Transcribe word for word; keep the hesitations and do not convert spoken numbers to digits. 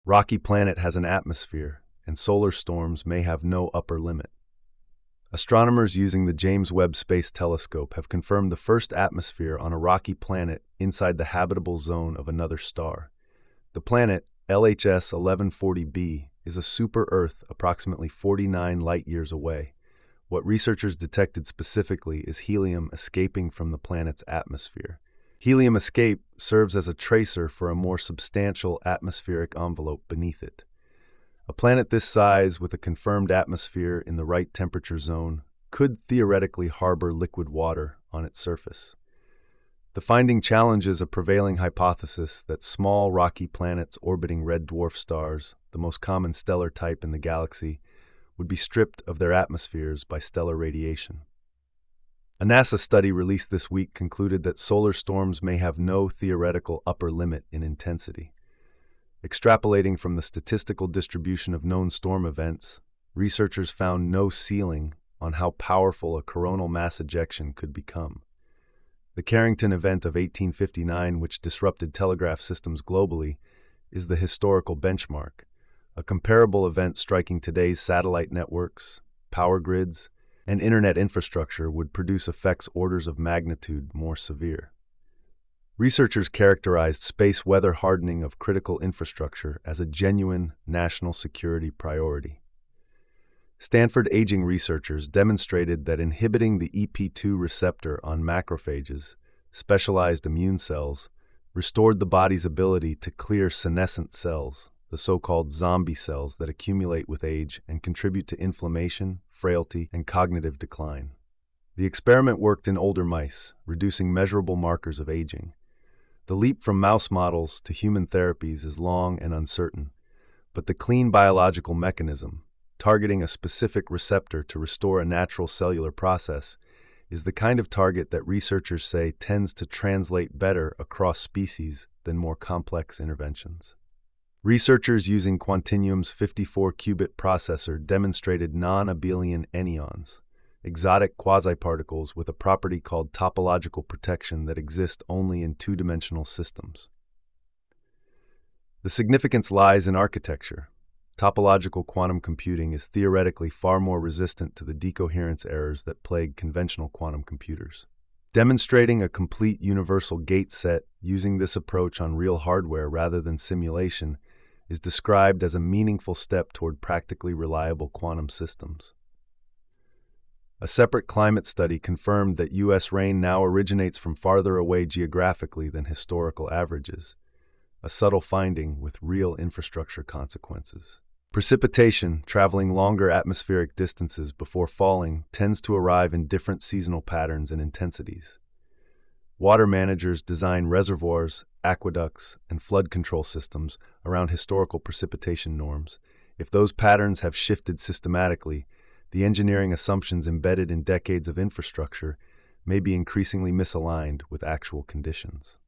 Rocky Planet has an atmosphere, and solar storms may have no upper limit. Astronomers using the James Webb Space Telescope have confirmed the first atmosphere on a rocky planet inside the habitable zone of another star. The planet, L H S eleven forty b, is a super-Earth approximately forty-nine light-years away. What researchers detected specifically is helium escaping from the planet's atmosphere. Helium escape serves as a tracer for a more substantial atmospheric envelope beneath it. A planet this size with a confirmed atmosphere in the right temperature zone could theoretically harbor liquid water on its surface. The finding challenges a prevailing hypothesis that small rocky planets orbiting red dwarf stars, the most common stellar type in the galaxy, would be stripped of their atmospheres by stellar radiation. A NASA study released this week concluded that solar storms may have no theoretical upper limit in intensity. Extrapolating from the statistical distribution of known storm events, researchers found no ceiling on how powerful a coronal mass ejection could become. The Carrington event of eighteen fifty-nine, which disrupted telegraph systems globally, is the historical benchmark. A comparable event striking today's satellite networks, power grids, and internet infrastructure would produce effects orders of magnitude more severe. Researchers characterized space weather hardening of critical infrastructure as a genuine national security priority. Stanford aging researchers demonstrated that inhibiting the E P two receptor on macrophages, specialized immune cells, restored the body's ability to clear senescent cells, the so-called zombie cells that accumulate with age and contribute to inflammation, frailty, and cognitive decline. The experiment worked in older mice, reducing measurable markers of aging. The leap from mouse models to human therapies is long and uncertain, but the clean biological mechanism, targeting a specific receptor to restore a natural cellular process, is the kind of target that researchers say tends to translate better across species than more complex interventions. Researchers using Quantinuum's fifty-four qubit processor demonstrated non-abelian anyons, exotic quasiparticles with a property called topological protection that exist only in two-dimensional systems. The significance lies in architecture. Topological quantum computing is theoretically far more resistant to the decoherence errors that plague conventional quantum computers. Demonstrating a complete universal gate set using this approach on real hardware rather than simulation is described as a meaningful step toward practically reliable quantum systems. A separate climate study confirmed that U S rain now originates from farther away geographically than historical averages, a subtle finding with real infrastructure consequences. Precipitation, traveling longer atmospheric distances before falling, tends to arrive in different seasonal patterns and intensities. Water managers design reservoirs, aqueducts, and flood control systems around historical precipitation norms. If those patterns have shifted systematically, the engineering assumptions embedded in decades of infrastructure may be increasingly misaligned with actual conditions.